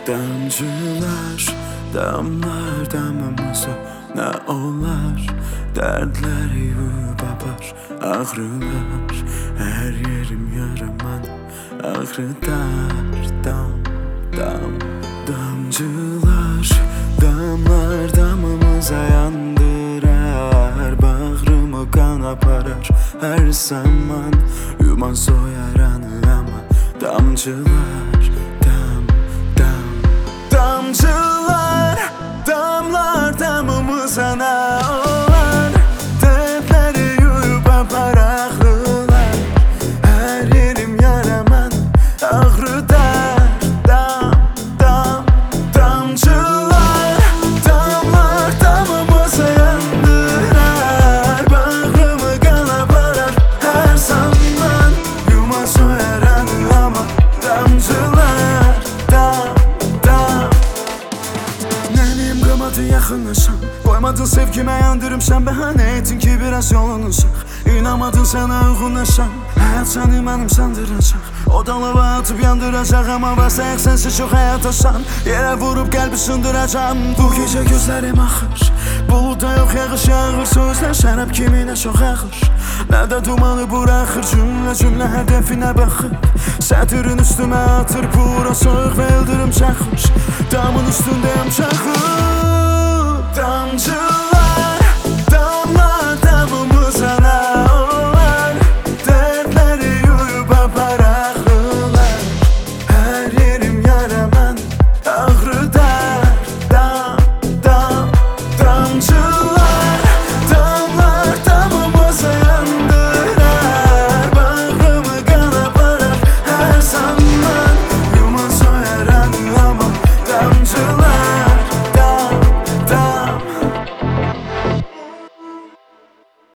Damcılar damlar damımıza, ne olar dertler yuyup apar. Ağrılar her yerim yaraman, ağrıtar damcılar damlar damımıza yandırar. Bağrımı kan aparar her zaman, yuman soyar anı ama damcılar damcılar damlar damımıza, ne olar dertleri yuyup apar. Ağrılar her yerim yaraman, ağrıtar damcılar damlar damımıza yandırar. Bağrımı kan aparar her zaman, yuma soyar anı ama damcılar yakınlaşan. Koymadın sevgime yandırım, sen bahane ettin ki biraz yolunuşak. İnamadın sana uygunlaşan, hayat seni benim sandıracak. O da lava atıp yandıracak ama varsa yak sensiz çok hayat aşan. Yere vurup kalbi sındıracağım. Bu gece gözlerim ahır, bulutda yok yağış yağır. Sözler şarap kimine çok ağır, ne de dumanı bırakır. Cümle cümle hedefine bakır, satırın üstüme atır. Pura soğuk ve yıldırım çakır, damın üstündeyim çakır.